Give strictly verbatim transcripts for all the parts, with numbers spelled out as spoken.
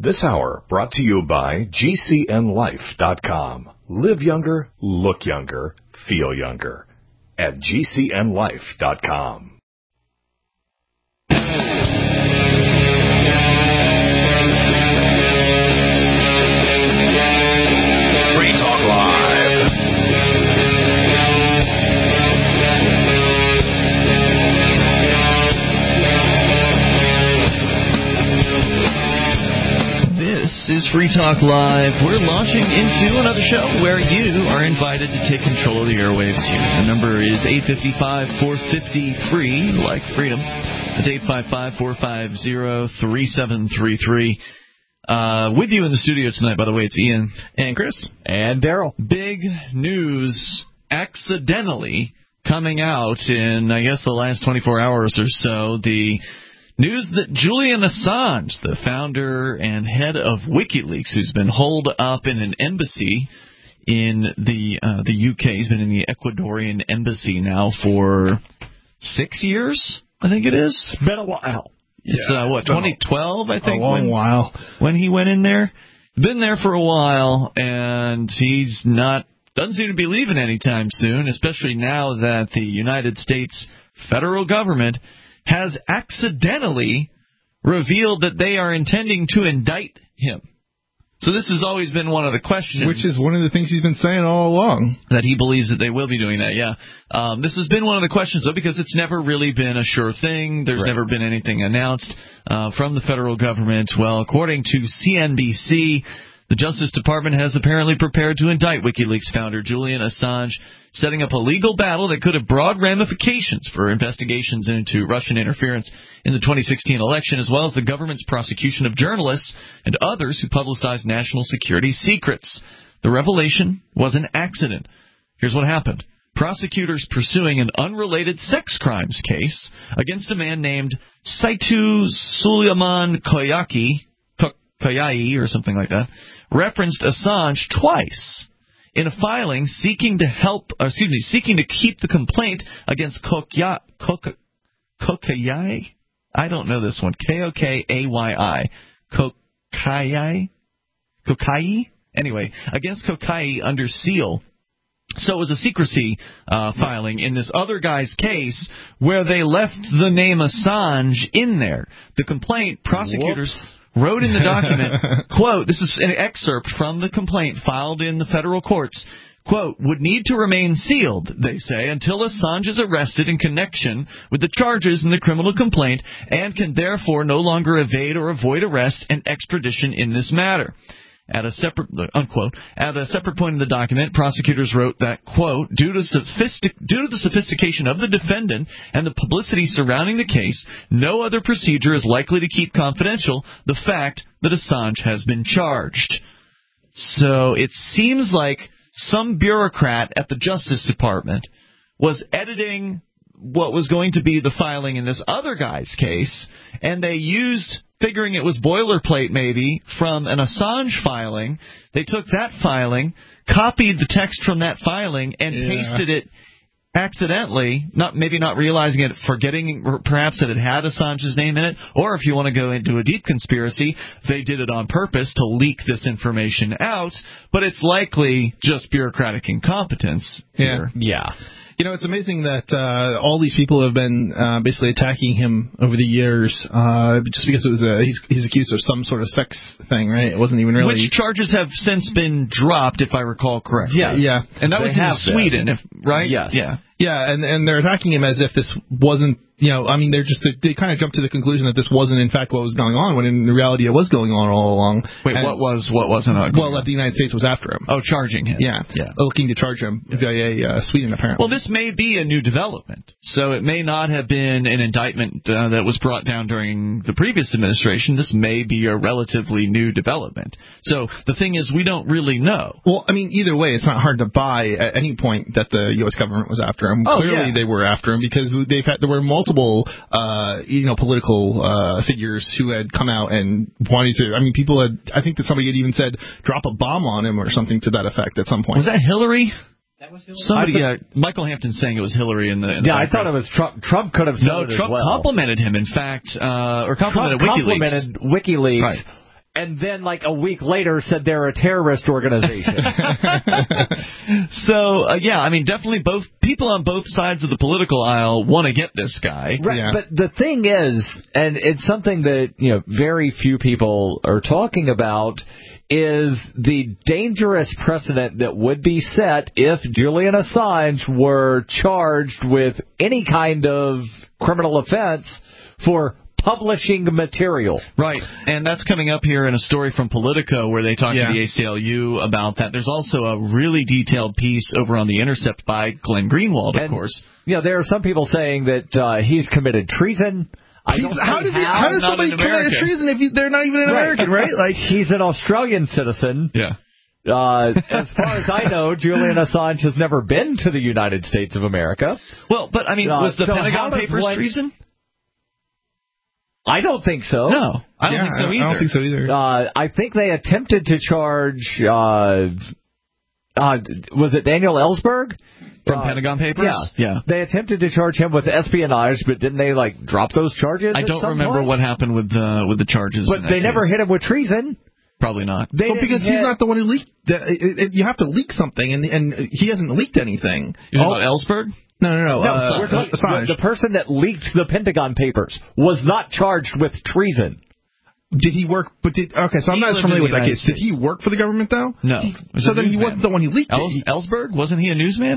This hour brought to you by G C N Life dot com. Live younger, look younger, feel younger at G C N Life dot com. Free Talk Live. This is Free Talk Live. We're launching into another show where you are invited to take control of the airwaves here. The number is eight five five, four five zero, free, like freedom. It's eight five five, four five zero, three seven three three. Uh, with you in the studio tonight, by the way, it's Ian. And Chris. And Daryl. Big news accidentally coming out in, I guess, the last twenty-four hours or so. The news that Julian Assange, the founder and head of WikiLeaks, who's been holed up in an embassy in the uh, the U K, he's been in the Ecuadorian embassy now for six years, I think it is. It's been a while. It's, yeah, uh, what, twenty twelve, I think? A long when, while. When he went in there. Been there for a while, and he's not, doesn't seem to be leaving anytime soon, especially now that the United States federal government has accidentally revealed that they are intending to indict him. So this has always been one of the questions. Which is one of the things he's been saying all along. That he believes that they will be doing that, yeah. Um, this has been one of the questions, though, because it's never really been a sure thing. There's right. never been anything announced uh, from the federal government. Well, according to C N B C, the Justice Department has apparently prepared to indict WikiLeaks founder Julian Assange, setting up a legal battle that could have broad ramifications for investigations into Russian interference in the twenty sixteen election, as well as the government's prosecution of journalists and others who publicized national security secrets. The revelation was an accident. Here's what happened. Prosecutors pursuing an unrelated sex crimes case against a man named Saitu Suleiman Koyaki, Koyai or something like that, referenced Assange twice in a filing seeking to help, or excuse me, seeking to keep the complaint against Kokya, Kok, Kokayai? I don't know this one. K O K A Y I. Kokayai? Kokai? Anyway, against Kokai under seal. So it was a secrecy uh, filing in this other guy's case where they left the name Assange in there. The complaint, prosecutors Whoops. wrote in the document, quote, this is an excerpt from the complaint filed in the federal courts, quote, would need to remain sealed, they say, until Assange is arrested in connection with the charges in the criminal complaint and can therefore no longer evade or avoid arrest and extradition in this matter. At a separate, unquote, at a separate point in the document, prosecutors wrote that, quote, due to, sophistic, due to the sophistication of the defendant and the publicity surrounding the case, no other procedure is likely to keep confidential the fact that Assange has been charged. So it seems like some bureaucrat at the Justice Department was editing what was going to be the filing in this other guy's case, and they used, figuring it was boilerplate maybe, from an Assange filing. They took that filing, copied the text from that filing, and yeah. pasted it accidentally, not maybe not realizing it, forgetting perhaps that it had Assange's name in it, or if you want to go into a deep conspiracy, they did it on purpose to leak this information out, but it's likely just bureaucratic incompetence here. Yeah. Yeah. You know, it's amazing that uh, all these people have been uh, basically attacking him over the years, uh, just because it was a, he's, he's accused of some sort of sex thing, right? It wasn't even really. Which charges have since been dropped, if I recall correctly. Yeah, yeah, and that they was in Sweden, if, right? Yes. Yeah, yeah, and and they're attacking him as if this wasn't. You know, I mean, they're just they, they kind of jumped to the conclusion that this wasn't in fact what was going on, when in reality it was going on all along. Wait, and, what was what wasn't? Going well, on? that the United States was after him. Oh, charging him. Yeah, yeah, looking to charge him via uh, Sweden apparently. Well, this may be a new development, so it may not have been an indictment uh, that was brought down during the previous administration. This may be a relatively new development. So the thing is, we don't really know. Well, I mean, either way, it's not hard to buy at any point that the U S government was after him. Oh, Clearly, yeah. they were after him because they've had there were multiple. Uh, Uh, you know, political uh, figures who had come out and wanted to. I mean, people had. I think that somebody had even said drop a bomb on him or something to that effect at some point. Was that Hillary? That was Hillary. Somebody, uh, Michael Hampton's saying it was Hillary in the. In the yeah, background. I thought it was Trump. Trump could have said no, it Trump as well. complimented him. In fact, uh, or complimented Trump WikiLeaks. complimented WikiLeaks. Right. and then like a week later said they're a terrorist organization. So, uh, yeah, I mean, definitely both people on both sides of the political aisle want to get this guy. Right, Yeah. but the thing is, and it's something that, you know, very few people are talking about, is the dangerous precedent that would be set if Julian Assange were charged with any kind of criminal offense for publishing material. Right, and that's coming up here in a story from Politico where they talk Yeah. to the A C L U about that. There's also a really detailed piece over on The Intercept by Glenn Greenwald, of And, course. You know, there are some people saying that uh, he's committed treason. I don't how see does he, how does not somebody an commit American. treason if he, they're not even an American, right? Like, he's an Australian citizen. Yeah. Uh, as far as I know, Julian Assange has never been to the United States of America. Well, but, I mean, Uh, was the so how Pentagon does Papers one- treason? I don't think so. No, I don't yeah, think so either. I don't think so either. Uh, I think they attempted to charge, uh, uh, was it Daniel Ellsberg? From Uh, Pentagon Papers? Yeah. Yeah. They attempted to charge him with espionage, but didn't they, like, drop those charges I at don't some remember point? what happened with the with the charges. But in that they never case. hit him with treason. Probably not. They well, didn't because hit- he's not the one who leaked. The, it, it, you have to leak something, and and he hasn't leaked anything. You know All- about Ellsberg? no, no, no. No, uh, we're talking- Assange. the, the person that leaked the Pentagon Papers was not charged with treason. Did he work? But did okay? So I'm He not as lived in familiar the with that United case. Did he work for the government though? No. He- He was so a then he newsman. wasn't the one who leaked Els- it. He- Ellsberg? Wasn't he a newsman?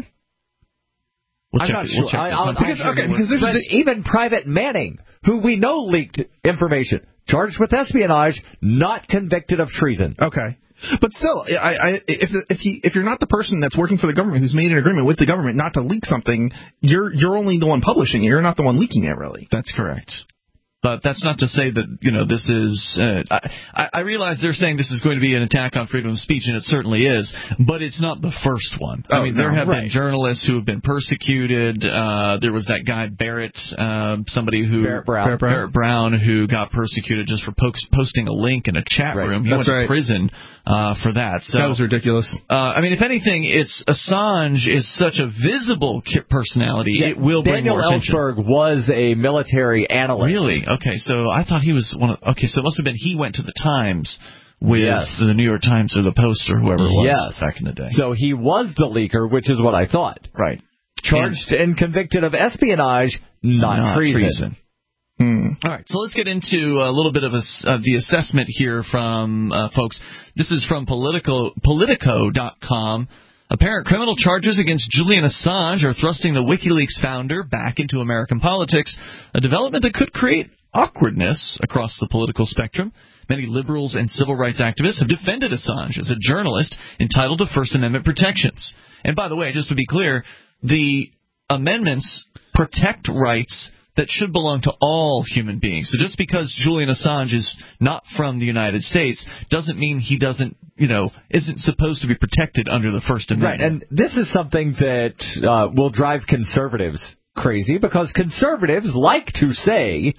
We'll I'm check not it. sure. We'll check I- this. I'll- I'm pretty I'll- sure okay, they were. because there's But a- even Private Manning, who we know leaked information, charged with espionage, not convicted of treason. Okay. But still, I, I, if if he if you're not the person that's working for the government who's made an agreement with the government not to leak something, you're you're only the one publishing it. You're not the one leaking it, really. That's correct. But that's not to say that, you know, this is... Uh, I, I realize they're saying this is going to be an attack on freedom of speech, and it certainly is, but it's not the first one. I Oh, mean, no, there have right. been journalists who have been persecuted. Uh, there was that guy Barrett, uh, somebody who... Barrett Brown. Barrett Brown. Barrett Brown, who got persecuted just for po- posting a link in a chat Right. room. He That's went right. to prison uh, for that. So, That was ridiculous. uh, I mean, if anything, it's Assange is such a visible ki- personality, it will bring Daniel more attention. Ellsberg was a military analyst. Really? Okay, so I thought he was one of... Okay, so it must have been he went to the Times with Yes. the New York Times or the Post or whoever it was Yes. back in the day. So he was the leaker, which is what I thought. Right. Charged and convicted of espionage, not, Not treason. treason. Hmm. All right, so let's get into a little bit of, a, of the assessment here from uh, folks. This is from Politico, Politico dot com. Apparent criminal charges against Julian Assange are thrusting the WikiLeaks founder back into American politics, a development that could create awkwardness across the political spectrum. Many liberals and civil rights activists have defended Assange as a journalist entitled to First Amendment protections. And by the way, just to be clear, the amendments protect rights that should belong to all human beings. So just because Julian Assange is not from the United States doesn't mean he doesn't, you know, isn't supposed to be protected under the First Right, Amendment. and this is something that uh, will drive conservatives crazy because conservatives like to say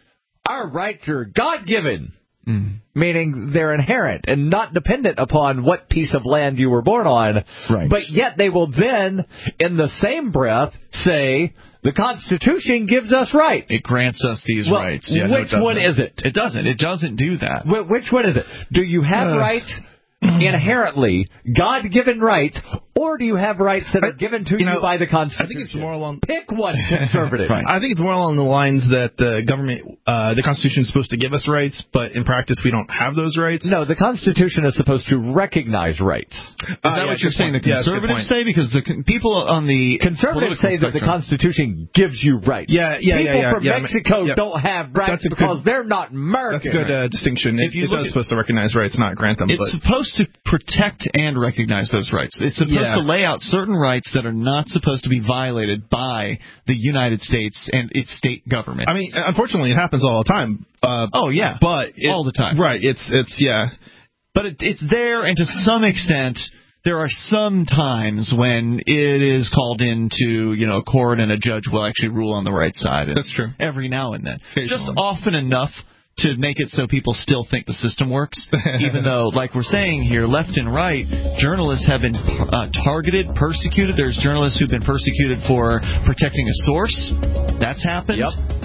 our rights are God-given, Mm. meaning they're inherent and not dependent upon what piece of land you were born on. Right. But yet they will then, in the same breath, say the Constitution gives us rights. It grants us these Well, rights. Yeah, no, it which one doesn't. is it? It doesn't. It doesn't do that. Wh- Which one is it? Do you have Uh. rights inherently, God-given rights, or do you have rights that are I- given to you you, know, by the I Constitution? think it's more along. Pick one, conservative. Right. I think it's more along the lines that the government, uh, the Constitution is supposed to give us rights, but in practice we don't have those rights. No, the Constitution is supposed to recognize rights. Is that what you're saying? The Yeah, that's a good conservatives point. say, because the con- people on the Conservatives political say that the spectrum- Constitution gives you rights. Yeah, yeah, People yeah, yeah. from yeah, Mexico yeah. don't have rights That's a because good- they're not American. That's a good uh, distinction. If It, you it look is at- supposed to recognize rights, not grant them. It's but supposed to protect and recognize those rights. It's supposed Yeah. to lay out certain rights that are not supposed to be violated by the United States and its state government. I mean, unfortunately, it happens all the time. Uh, oh yeah, but it, all the time. Right? It's it's yeah. But it, it's there, and to some extent, there are some times when it is called into, you know, court, and a judge will actually rule on the right side. That's true. Every now and then, just Occasionally. often enough to make it so people still think the system works, even though, like we're saying here, left and right, journalists have been uh, targeted, persecuted. There's journalists who've been persecuted for protecting a source. That's happened. Yep.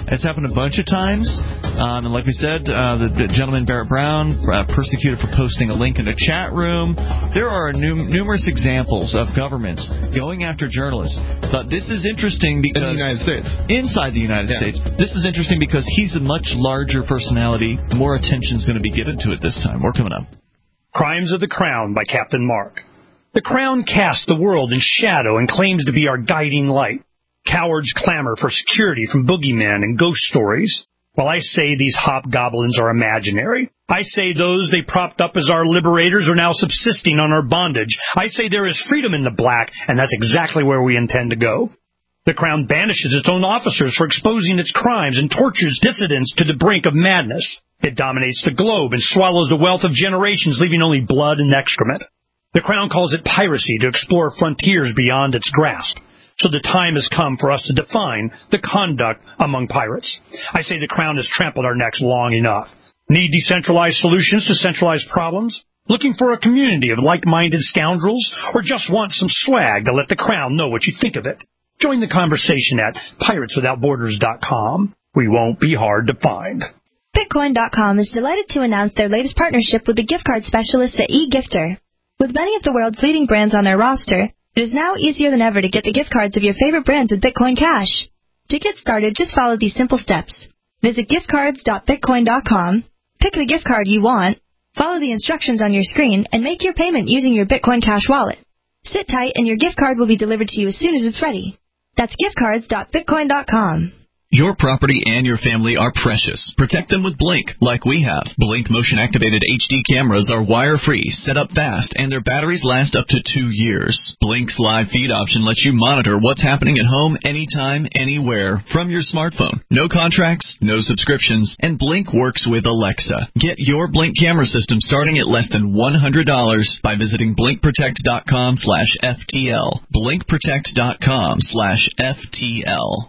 It's happened a bunch of times. Um, and like we said, uh, the, the gentleman Barrett Brown uh, persecuted for posting a link in a chat room. There are num- numerous examples of governments going after journalists. But this is interesting because... In the United States. Inside the United yeah. States. This is interesting because he's a much larger personality. More attention is going to be given to it this time. More coming up. Crimes of the Crown by Captain Mark. The Crown casts the world in shadow and claims to be our guiding light. Cowards clamor for security from boogeymen and ghost stories. While I say these hobgoblins are imaginary, I say those they propped up as our liberators are now subsisting on our bondage. I say there is freedom in the black, and that's exactly where we intend to go. The Crown banishes its own officers for exposing its crimes and tortures dissidents to the brink of madness. It dominates the globe and swallows the wealth of generations, leaving only blood and excrement. The Crown calls it piracy to explore frontiers beyond its grasp. So the time has come for us to define the conduct among pirates. I say the Crown has trampled our necks long enough. Need decentralized solutions to centralized problems? Looking for a community of like-minded scoundrels? Or just want some swag to let the Crown know what you think of it? Join the conversation at pirates without borders dot com. We won't be hard to find. Bitcoin dot com is delighted to announce their latest partnership with the gift card specialists at eGifter. With many of the world's leading brands on their roster, it is now easier than ever to get the gift cards of your favorite brands with Bitcoin Cash. To get started, just follow these simple steps. Visit gift cards dot bitcoin dot com, pick the gift card you want, follow the instructions on your screen, and make your payment using your Bitcoin Cash wallet. Sit tight and your gift card will be delivered to you as soon as it's ready. That's gift cards dot bitcoin dot com. Your property and your family are precious. Protect them with Blink, like we have. Blink motion-activated H D cameras are wire-free, set up fast, and their batteries last up to two years. Blink's live feed option lets you monitor what's happening at home anytime, anywhere, from your smartphone. No contracts, no subscriptions, and Blink works with Alexa. Get your Blink camera system starting at less than one hundred dollars by visiting blink protect dot com slash F T L. blink protect dot com slash F T L.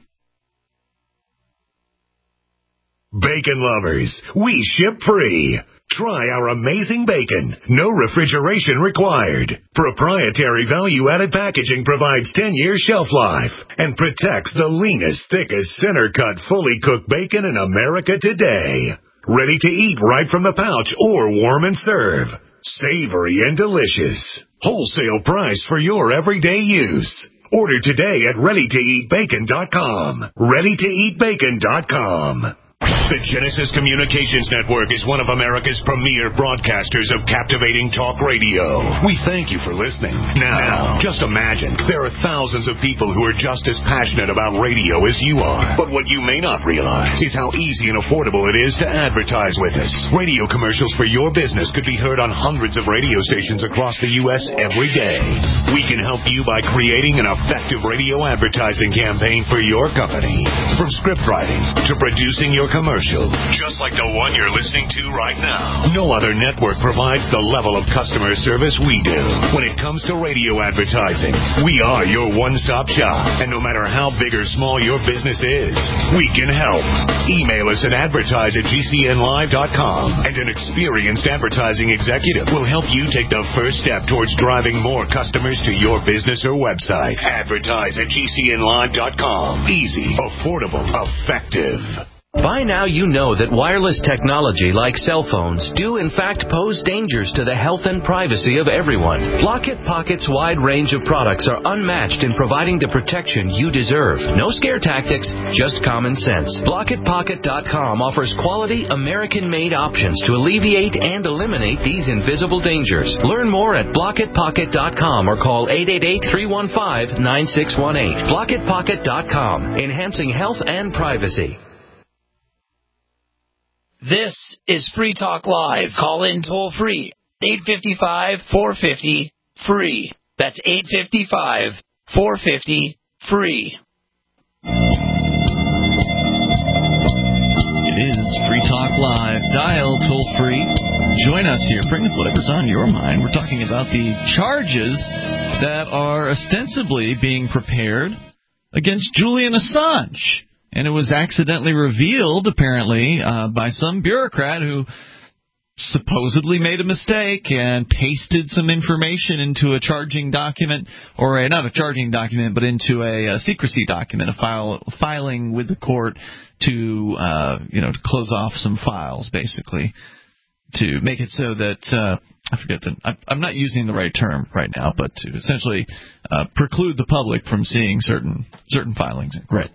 Bacon lovers, we ship free. Try our amazing bacon. No refrigeration required. Proprietary value-added packaging provides ten-year shelf life and protects the leanest, thickest, center-cut, fully cooked bacon in America today. Ready to eat right from the pouch or warm and serve. Savory and delicious. Wholesale price for your everyday use. Order today at ready to eat bacon dot com. ready to eat bacon dot com. The Genesis Communications Network is one of America's premier broadcasters of captivating talk radio. We thank you for listening. Now, just imagine, there are thousands of people who are just as passionate about radio as you are. But what you may not realize is how easy and affordable it is to advertise with us. Radio commercials for your business could be heard on hundreds of radio stations across the U S every day. We can help you by creating an effective radio advertising campaign for your company. From script writing to producing your commercial, just like the one you're listening to right now. No other network provides the level of customer service we do. When it comes to radio advertising, we are your one-stop shop. And no matter how big or small your business is, we can help. Email us at advertise at G C N live dot com, and an experienced advertising executive will help you take the first step towards driving more customers to your business or website. Advertise at G C N live dot com. Easy, affordable, effective. By now you know that wireless technology like cell phones do in fact pose dangers to the health and privacy of everyone. Blockit Pocket's wide range of products are unmatched in providing the protection you deserve. No scare tactics, just common sense. Blockit Pocket dot com offers quality American-made options to alleviate and eliminate these invisible dangers. Learn more at Blockit Pocket dot com or call eight eight eight, three one five, nine six one eight. Blockit Pocket dot com, enhancing health and privacy. This is Free Talk Live. Call in toll free. eight five five, four five zero, free. That's eight five five, four five zero, free. It is Free Talk Live. Dial toll free. Join us here. Bring up whatever's on your mind. We're talking about the charges that are ostensibly being prepared against Julian Assange. And it was accidentally revealed, apparently, uh, by some bureaucrat who supposedly made a mistake and pasted some information into a charging document, or a, not a charging document, but into a, a secrecy document, a file filing with the court to uh, you know to close off some files, basically, to make it so that uh, I forget the I'm not using the right term right now, but to essentially uh, preclude the public from seeing certain certain filings. Right.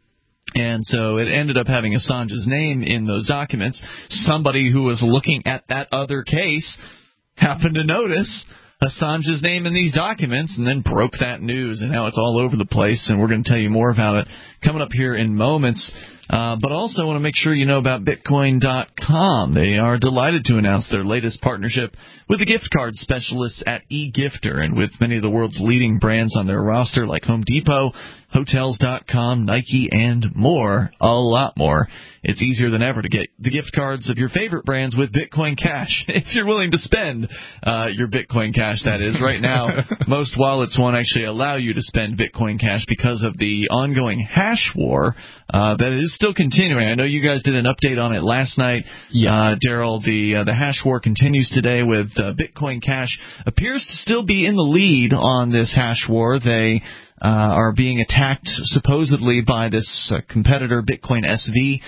And so it ended up having Assange's name in those documents. Somebody who was looking at that other case happened to notice Assange's name in these documents and then broke that news, and now it's all over the place, and we're going to tell you more about it coming up here in moments. Uh, but also want to make sure you know about Bitcoin dot com. They are delighted to announce their latest partnership with the gift card specialists at eGifter, and with many of the world's leading brands on their roster like Home Depot, Hotels dot com, Nike, and more, a lot more. It's easier than ever to get the gift cards of your favorite brands with Bitcoin Cash, if you're willing to spend uh, your Bitcoin Cash, that is. Right now, most wallets won't actually allow you to spend Bitcoin Cash because of the ongoing hash war uh, that is still continuing. I know you guys did an update on it last night. Yeah. Uh, Daryl, the, uh, the hash war continues today with uh, Bitcoin Cash appears to still be in the lead on this hash war. They Uh, are being attacked supposedly by this uh, competitor, Bitcoin S V,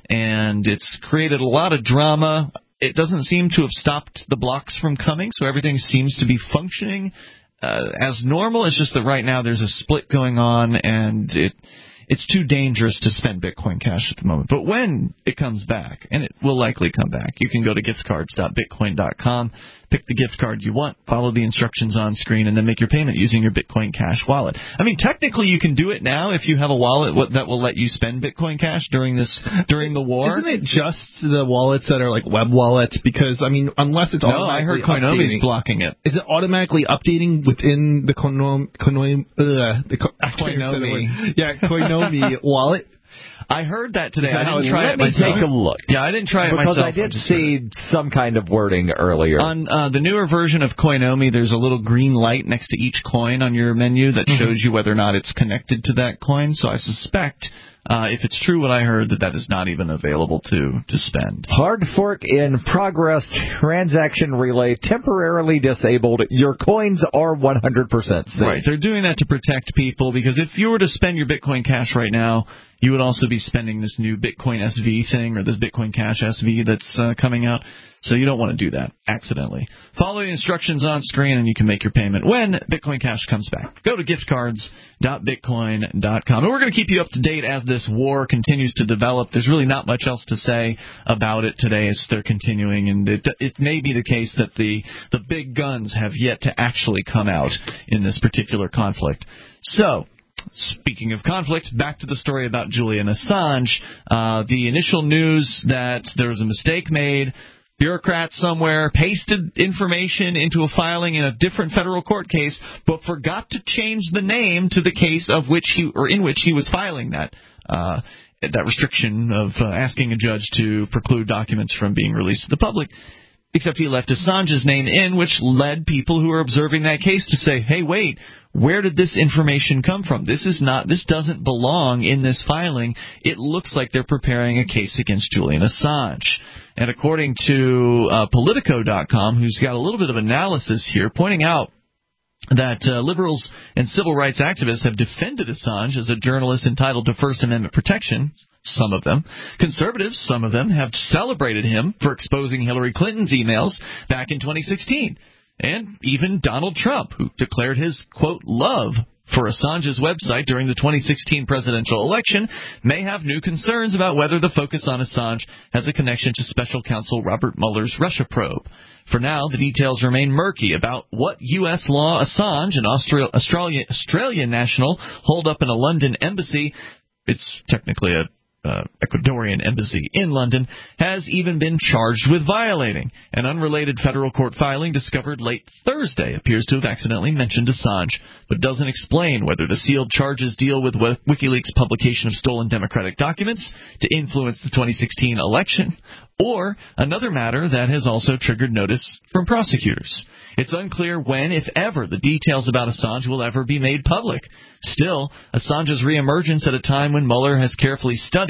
and it's created a lot of drama. It doesn't seem to have stopped the blocks from coming, so everything seems to be functioning uh, as normal. It's just that right now there's a split going on, and it it's too dangerous to spend Bitcoin Cash at the moment. But when it comes back, and it will likely come back, you can go to gift cards dot bitcoin dot com, pick the gift card you want, follow the instructions on screen, and then make your payment using your Bitcoin Cash wallet. I mean, technically you can do it now if you have a wallet that will let you spend Bitcoin Cash during this during the war. Isn't it just the wallets that are like web wallets? Because, I mean, unless it's no, I heard Koinomi's blocking it. Is it automatically updating within the Koinomi, Koinomi, uh, the Ko- Koinomi. Yeah, Koinomi wallet? I heard that today. I didn't Let try it me myself. take a look. Yeah, I didn't try it because myself. Because I did see some kind of wording earlier. On uh, the newer version of Koinomi, there's a little green light next to each coin on your menu that shows you whether or not it's connected to that coin. So I suspect, uh, if it's true what I heard, that that is not even available to, to spend. Hard fork in progress. Transaction relay temporarily disabled. Your coins are one hundred percent safe. Right. They're doing that to protect people, because if you were to spend your Bitcoin Cash right now, you would also be spending this new Bitcoin S V thing, or this Bitcoin Cash S V that's uh, coming out. So you don't want to do that accidentally. Follow the instructions on screen and you can make your payment when Bitcoin Cash comes back. Go to gift cards dot bitcoin dot com. And we're going to keep you up to date as this war continues to develop. There's really not much else to say about it today as they're continuing. And it, it may be the case that the, the big guns have yet to actually come out in this particular conflict. So, speaking of conflict, back to the story about Julian Assange. Uh, the initial news that there was a mistake made, bureaucrat somewhere pasted information into a filing in a different federal court case, but forgot to change the name to the case of which he or in which he was filing that uh, that restriction of uh, asking a judge to preclude documents from being released to the public. Except he left Assange's name in, which led people who were observing that case to say, hey, wait, where did this information come from? This is not, this doesn't belong in this filing. It looks like they're preparing a case against Julian Assange. And according to uh, Politico dot com, who's got a little bit of analysis here, pointing out that uh, liberals and civil rights activists have defended Assange as a journalist entitled to First Amendment protection. Some of them. Conservatives, some of them, have celebrated him for exposing Hillary Clinton's emails back in twenty sixteen. And even Donald Trump, who declared his, quote, love for Assange's website during the twenty sixteen presidential election, may have new concerns about whether the focus on Assange has a connection to Special Counsel Robert Mueller's Russia probe. For now, the details remain murky about what U S law Assange, an Austral- Australia- Australian national, holed up in a London embassy. It's technically a Uh, Ecuadorian embassy in London, has even been charged with violating. An unrelated federal court filing discovered late Thursday appears to have accidentally mentioned Assange, but doesn't explain whether the sealed charges deal with WikiLeaks' publication of stolen Democratic documents to influence the twenty sixteen election, or another matter that has also triggered notice from prosecutors. It's unclear when, if ever, the details about Assange will ever be made public. Still, Assange's reemergence at a time when Mueller has carefully studied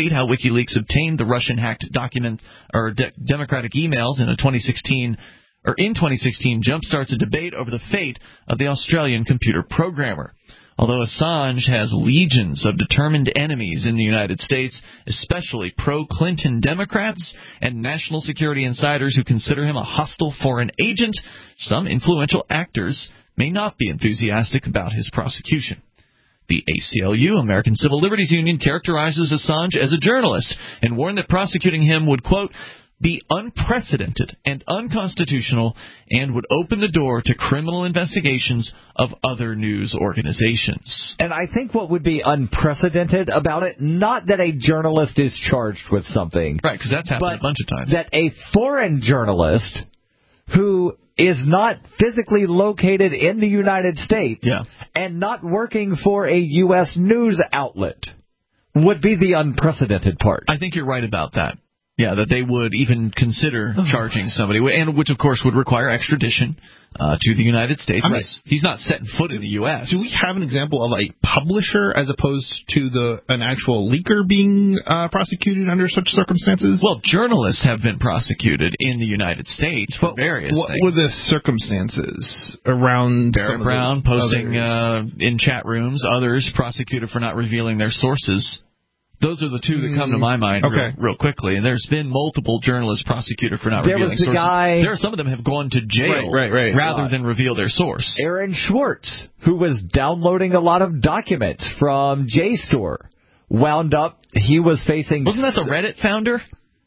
studied how WikiLeaks obtained the Russian-hacked document or de- Democratic emails in a twenty sixteen or in twenty sixteen jumpstarts a debate over the fate of the Australian computer programmer. Although Assange has legions of determined enemies in the United States, especially pro-Clinton Democrats and national security insiders who consider him a hostile foreign agent, some influential actors may not be enthusiastic about his prosecution. The A C L U, American Civil Liberties Union, characterizes Assange as a journalist and warned that prosecuting him would, quote, be unprecedented and unconstitutional and would open the door to criminal investigations of other news organizations. And I think what would be unprecedented about it, not that a journalist is charged with something. Right, because that's happened a bunch of times. That a foreign journalist who is not physically located in the United States yeah. and not working for a U S news outlet would be the unprecedented part. I think you're right about that. Yeah, that they would even consider charging somebody, and which, of course, would require extradition uh, to the United States. I mean, he's not setting foot in the U S. Do we have an example of a publisher as opposed to the an actual leaker being uh, prosecuted under such circumstances? Well, journalists have been prosecuted in the United States for but various what things. What were the circumstances around Barrett Brown posting uh, others? in chat rooms, others prosecuted for not revealing their sources. Those are the two that come to my mind okay. real, real quickly. And there's been multiple journalists prosecuted for not there revealing was the sources. Guy, there are some of them have gone to jail right, right, right. rather uh, than reveal their source. Aaron Schwartz, who was downloading a lot of documents from JSTOR, wound up, he was facing... Wasn't that the Reddit founder?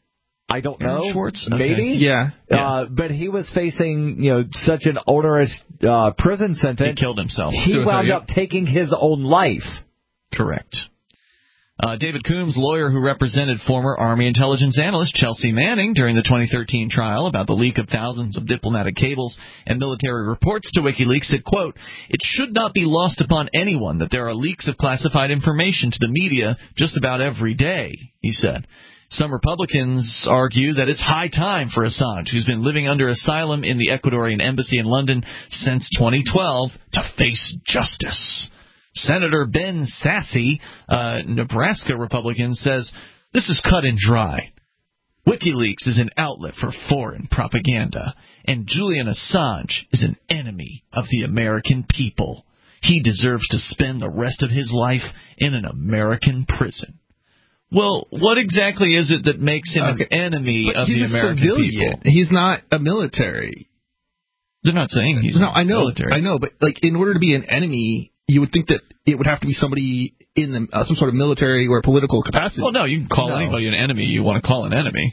I don't Aaron know. Schwartz? Okay. Maybe? Yeah. yeah. Uh, but he was facing, you know, such an onerous uh, prison sentence. He killed himself. He Suicide, wound yeah. up taking his own life. Correct. Uh, David Coombs, lawyer who represented former Army intelligence analyst Chelsea Manning during the twenty thirteen trial about the leak of thousands of diplomatic cables and military reports to WikiLeaks, said, quote, it should not be lost upon anyone that there are leaks of classified information to the media just about every day, he said. Some Republicans argue that it's high time for Assange, who's been living under asylum in the Ecuadorian embassy in London since twenty twelve, to face justice. Senator Ben Sasse, uh, Nebraska Republican, says this is cut and dry. WikiLeaks is an outlet for foreign propaganda, and Julian Assange is an enemy of the American people. He deserves to spend the rest of his life in an American prison. Well, what exactly is it that makes him okay. an enemy but of the American civilian. people? He's not a military. They're not saying he's no, I know, military. I know, but like in order to be an enemy, you would think that it would have to be somebody in the, uh, some sort of military or political capacity. Well, no, you can call no. anybody an enemy you want to call an enemy.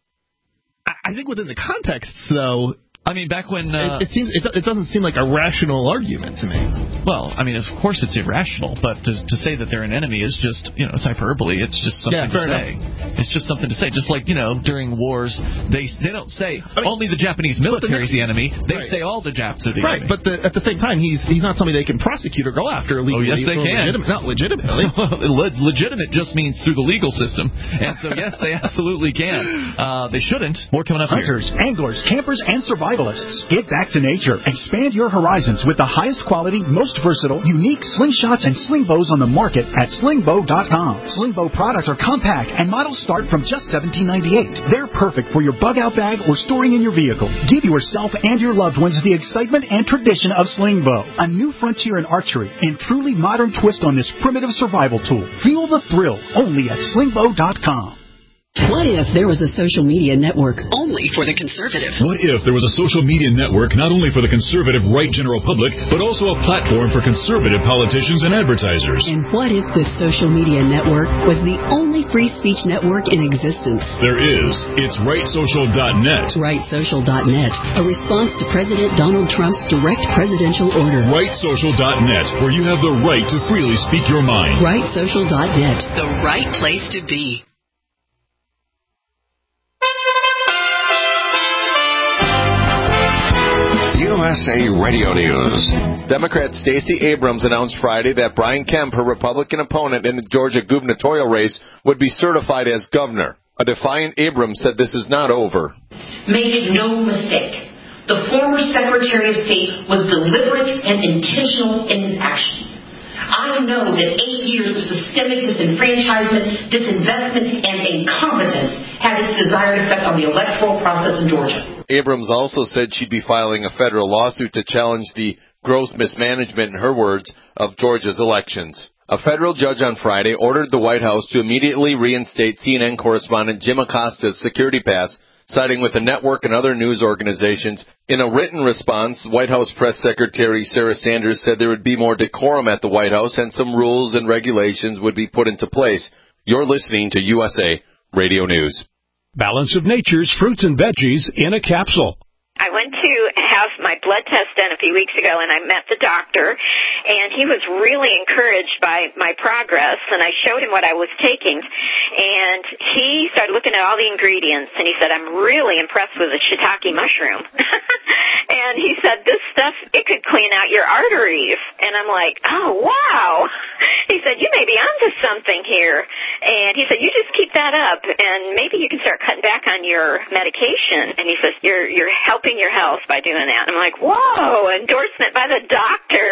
I, I think within the context, though, I mean, back when... Uh, it, it seems it, it doesn't seem like a rational argument to me. Well, I mean, of course it's irrational, but to, to say that they're an enemy is just, you know, it's hyperbole. It's just something yeah, to say. say. Enough. It's just something to say. Just like, you know, during wars, they they don't say I mean, only the Japanese military is the enemy. They right. say all the Japs are the right, enemy. Right, but the, at the same time, he's he's not somebody they can prosecute or go after legally. Oh, yes, they can. Legitimate, not legitimately. Le- legitimate just means through the legal system. And so, yes, they absolutely can. Uh, they shouldn't. More coming up Hunters, here. anglers, campers, and survivalists. Get back to nature. Expand your horizons with the highest quality, most versatile, unique slingshots and sling bows on the market at sling bow dot com. Sling bow products are compact and models start from just seventeen ninety-eight. They're perfect for your bug out bag or storing in your vehicle. Give yourself and your loved ones the excitement and tradition of sling bow, a new frontier in archery and truly modern twist on this primitive survival tool. Feel the thrill only at sling bow dot com. What if there was a social media network only for the conservative? What if there was a social media network not only for the conservative right general public, but also a platform for conservative politicians and advertisers? And what if the social media network was the only free speech network in existence? There is. It's right social dot net. right social dot net, a response to President Donald Trump's direct presidential order. right social dot net, where you have the right to freely speak your mind. right social dot net, the right place to be. U S A Radio News. Democrat Stacey Abrams announced Friday that Brian Kemp, her Republican opponent in the Georgia gubernatorial race, would be certified as governor. A defiant Abrams said this is not over. Make no mistake, the former Secretary of State was deliberate and intentional in his actions. I know that eight years of systemic disenfranchisement, disinvestment, and incompetence had its desired effect on the electoral process in Georgia. Abrams also said she'd be filing a federal lawsuit to challenge the gross mismanagement, in her words, of Georgia's elections. A federal judge on Friday ordered the White House to immediately reinstate C N N correspondent Jim Acosta's security pass, siding with the network and other news organizations. In a written response, White House Press Secretary Sarah Sanders said there would be more decorum at the White House and some rules and regulations would be put into place. You're listening to U S A Radio News. Balance of Nature's fruits and veggies in a capsule. I went to have my blood test done a few weeks ago, and I met the doctor, and he was really encouraged by my progress, and I showed him what I was taking, and he started looking at all the ingredients, and he said, I'm really impressed with the shiitake mushroom. And he said, this stuff, it could clean out your arteries. And I'm like, oh, wow. He said, you may be onto something here. And he said, you just keep that up, and maybe you can start cutting back on your medication. And he says, you're you're helping your health by doing that. And I'm like, whoa, endorsement by the doctor.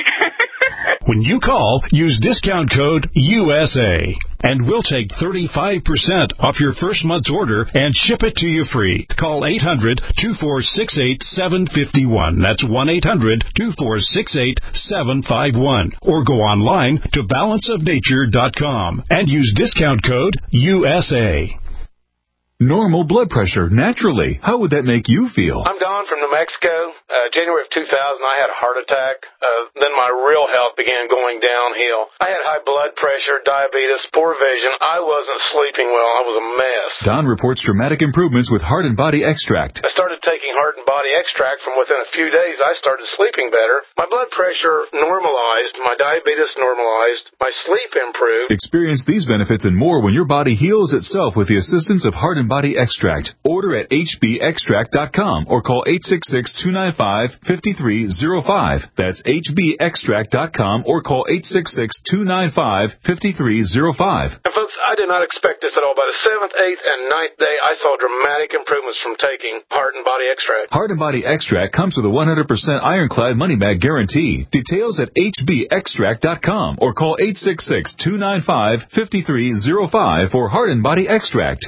When you call, use discount code U S A, and we'll take thirty-five percent off your first month's order and ship it to you free. Call eight hundred, two four six eight, seven five one. That's one eight hundred, two four six eight, seven five one. Or go online to balance of nature dot com and use discount code U S A. Normal blood pressure, naturally. How would that make you feel? I'm Don from New Mexico. Uh, January of two thousand, I had a heart attack. Uh, then my real health began going downhill. I had high blood pressure, diabetes, poor vision. I wasn't sleeping well. I was a mess. Don reports dramatic improvements with Heart and Body Extract. I started taking Heart and Body Extract. From within a few days, I started sleeping better. My blood pressure normalized. My diabetes normalized. My sleep improved. Experience these benefits and more when your body heals itself with the assistance of Heart and Body Extract. Order at H B extract dot com or call eight six six, two nine five, five three zero five. That's H B extract dot com or call eight six six, two nine five, five three zero five. And folks, I did not expect this at all. By the seventh, eighth, and ninth day, I saw dramatic improvements from taking Heart and Body Extract. Heart and Body Extract comes with a one hundred percent ironclad money-back guarantee. Details at H B extract dot com or call eight six six, two nine five, five three zero five for Heart and Body Extract.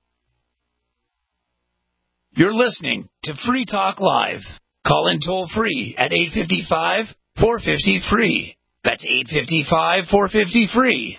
You're listening to Free Talk Live. Call in toll free at eight five five, four five zero, free. That's eight five five, four five zero, free.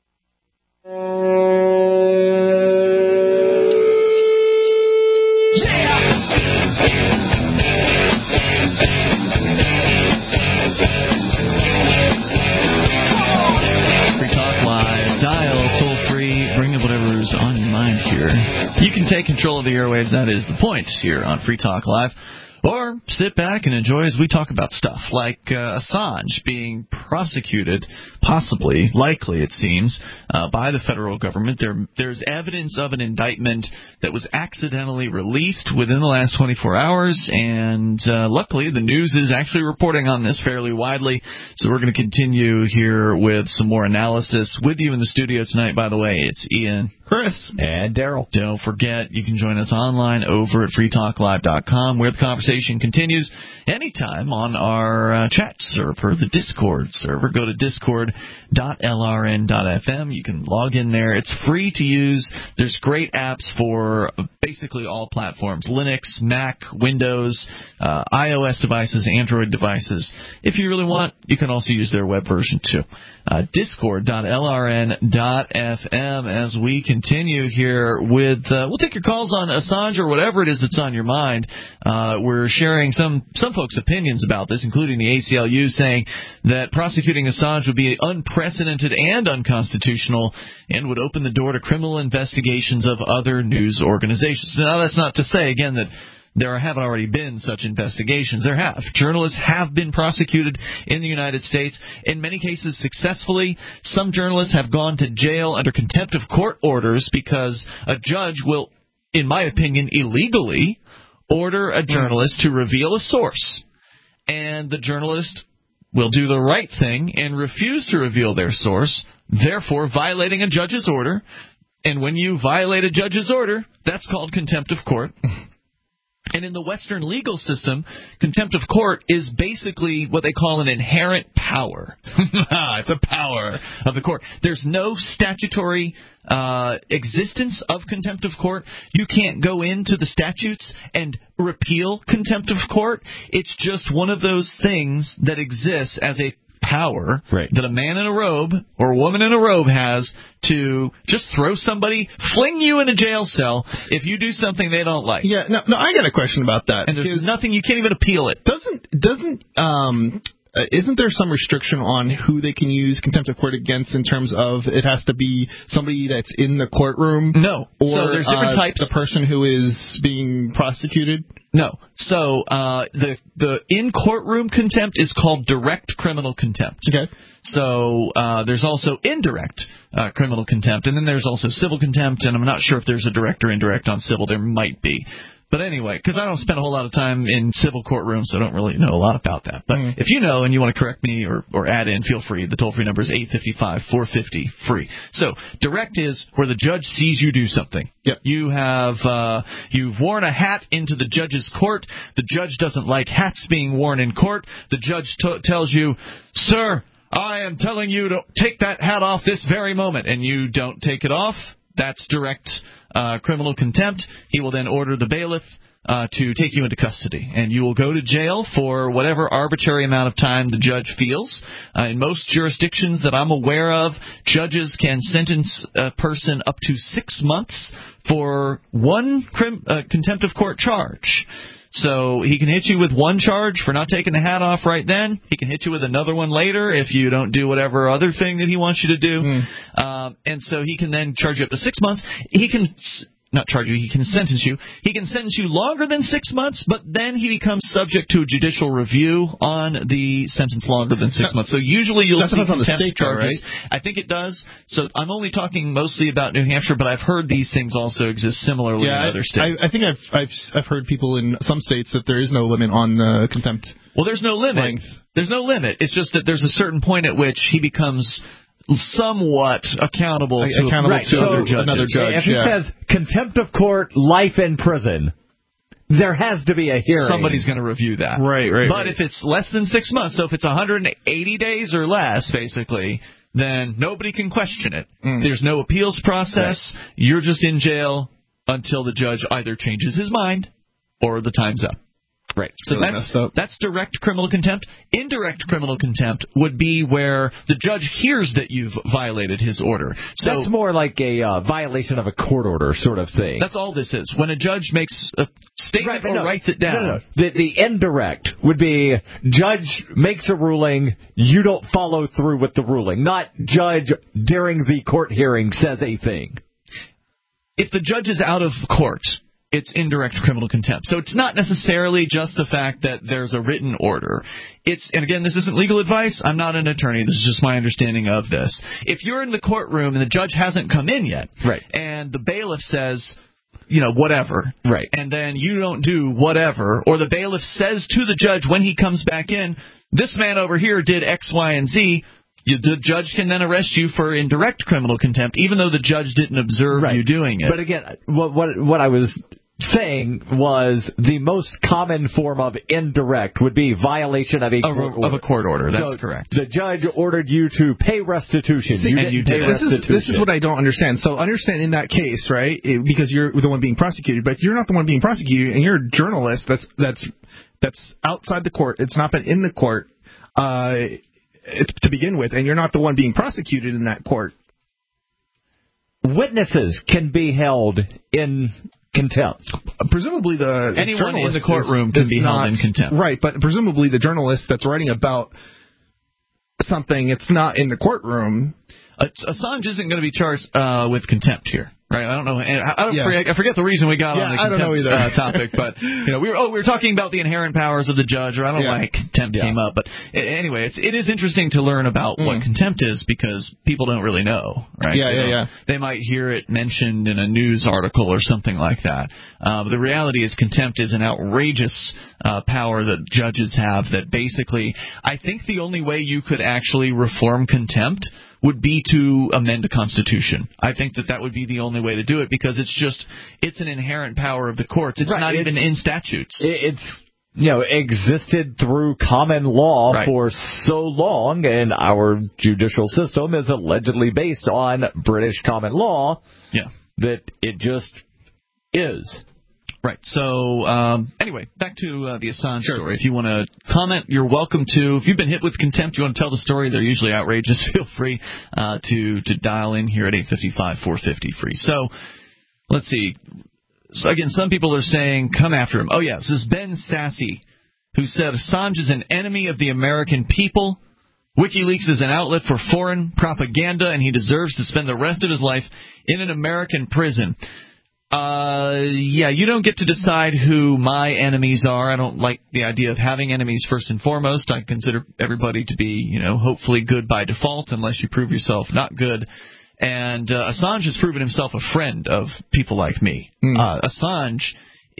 Free Talk Live. Dial toll free. Bring up whatever's on your mind here. You can take control of the airwaves. That is the point here on Free Talk Live. Or sit back and enjoy as we talk about stuff like uh, Assange being prosecuted, possibly, likely it seems, uh, by the federal government. There, there's evidence of an indictment that was accidentally released within the last twenty-four hours, and uh, luckily the news is actually reporting on this fairly widely. So we're going to continue here with some more analysis. With you in the studio tonight, by the way, it's Ian, Chris, and Daryl. Don't forget, you can join us online over at free talk live dot com, where the conversation continues anytime on our uh, chat server, the Discord server. Go to discord dot L R N dot F M. You can log in there. It's free to use. There's great apps for basically all platforms: Linux, Mac, Windows, uh, iOS devices, Android devices. If you really want, you can also use their web version too. Uh, discord dot L R N dot F M. As we continue here with, uh, we'll take your calls on Assange or whatever it is that's on your mind. Uh, we're sharing some some folks' opinions about this, including the A C L U saying that prosecuting Assange would be unprecedented and unconstitutional and would open the door to criminal investigations of other news organizations. Now, that's not to say, again, that there haven't already been such investigations. There have. Journalists have been prosecuted in the United States, in many cases successfully. Some journalists have gone to jail under contempt of court orders because a judge will, in my opinion, illegally order a journalist to reveal a source. And the journalist will do the right thing and refuse to reveal their source, therefore violating a judge's order. And when you violate a judge's order, that's called contempt of court. And in the Western legal system, contempt of court is basically what they call an inherent power. It's a power of the court. There's no statutory uh, existence of contempt of court. You can't go into the statutes and repeal contempt of court. It's just one of those things that exists as a power right. that a man in a robe or a woman in a robe has to just throw somebody, fling you in a jail cell if you do something they don't like. Yeah, no, no I got a question about that. And there's nothing, you can't even appeal it. Doesn't, doesn't, um, uh, isn't there some restriction on who they can use contempt of court against in terms of it has to be somebody that's in the courtroom? No. Or so there's different uh, types. The person who is being prosecuted? No. So uh, the the in courtroom contempt is called direct criminal contempt. Okay. So uh, there's also indirect uh, criminal contempt, and then there's also civil contempt, and I'm not sure if there's a direct or indirect on civil. There might be. But anyway, because I don't spend a whole lot of time in civil courtrooms, so I don't really know a lot about that. But mm. if you know and you want to correct me or, or add in, feel free. The toll-free number is eight five five, four five zero, free. So direct is where the judge sees you do something. Yep. You have uh, you've worn a hat into the judge's court. The judge doesn't like hats being worn in court. The judge t- tells you, sir, I am telling you to take that hat off this very moment, and you don't take it off. That's direct uh, criminal contempt. He will then order the bailiff uh, to take you into custody, and you will go to jail for whatever arbitrary amount of time the judge feels. Uh, in most jurisdictions that I'm aware of, judges can sentence a person up to six months for one crim- uh, contempt of court charge. So he can hit you with one charge for not taking the hat off right then. He can hit you with another one later if you don't do whatever other thing that he wants you to do. Mm. Um, and so he can then charge you up to six months. He can not charge you. He can sentence you. He can sentence you longer than six months, but then he becomes subject to a judicial review on the sentence longer than six months. So usually you'll see contempt charges. Right? I think it does. So I'm only talking mostly about New Hampshire, but I've heard these things also exist similarly yeah, in other states. I, I think I've, I've I've heard people in some states that there is no limit on uh, contempt. Well, there's no limit. Length. There's no limit. It's just that there's a certain point at which he becomes somewhat accountable to, accountable right. to so other judges. another judge. If he yeah. says contempt of court, life in prison, there has to be a hearing. Somebody's going to review that. Right, right. But right. if it's less than six months, so if it's one hundred eighty days or less, basically, then nobody can question it. Mm. There's no appeals process. Right. You're just in jail until the judge either changes his mind or the time's up. Right. So really that's that's direct criminal contempt. Indirect criminal contempt would be where the judge hears that you've violated his order. So that's more like a uh, violation of a court order sort of thing. That's all this is. When a judge makes a statement right, or no, writes it down. No, no, no. The, the indirect would be judge makes a ruling, you don't follow through with the ruling. Not judge during the court hearing says a thing. If the judge is out of court, it's indirect criminal contempt. So it's not necessarily just the fact that there's a written order. It's, and again, this isn't legal advice. I'm not an attorney. This is just my understanding of this. If you're in the courtroom and the judge hasn't come in yet, right, and the bailiff says, you know, whatever, right, and then you don't do whatever, or the bailiff says to the judge when he comes back in, this man over here did X, Y, and Z, You, the judge can then arrest you for indirect criminal contempt, even though the judge didn't observe right. you doing it. But again, what, what what I was saying was the most common form of indirect would be violation of a court of, order. Of a court order. That's so correct. The judge ordered you to pay restitution. See, you and didn't you pay did. restitution. This is, this is what I don't understand. So understand in that case, right, it, because you're the one being prosecuted, but you're not the one being prosecuted, and you're a journalist that's that's that's outside the court. It's not been in the court. Uh, to begin with, and you're not the one being prosecuted in that court. Witnesses can be held in contempt. Presumably the anyone in the is, courtroom can is be not, held in contempt. Right, but presumably the journalist that's writing about something, it's not in the courtroom. Uh, Assange isn't going to be charged uh, with contempt here. Right, I don't know. I, don't yeah. forget, I forget the reason we got yeah, on the contempt uh, topic, but you know, we were oh, we were talking about the inherent powers of the judge, or I don't yeah. know why contempt yeah. came up, but anyway, it's it is interesting to learn about mm. what contempt is because people don't really know, right? Yeah, they yeah, yeah. They might hear it mentioned in a news article or something like that. Uh, but the reality is, contempt is an outrageous uh, power that judges have. That basically, I think the only way you could actually reform contempt would be to amend a constitution. I think that that would be the only way to do it, because it's just it's an inherent power of the courts. It's right, not it's, even in statutes. It's you know existed through common law right. for so long, and our judicial system is allegedly based on British common law. Yeah, that it just is. Right. So, um, anyway, back to uh, the Assange sure. story. If you want to comment, you're welcome to. If you've been hit with contempt, you want to tell the story, they're usually outrageous, feel free uh, to, to dial in here at eight five five, four five zero, free. So, let's see. So, again, some people are saying, come after him. Oh, yeah, this is Ben Sassy, who said Assange is an enemy of the American people. WikiLeaks is an outlet for foreign propaganda, and he deserves to spend the rest of his life in an American prison. Uh, yeah, you don't get to decide who my enemies are. I don't like the idea of having enemies first and foremost. I consider everybody to be, you know, hopefully good by default, unless you prove yourself not good. And uh, Assange has proven himself a friend of people like me. Mm. Uh, Assange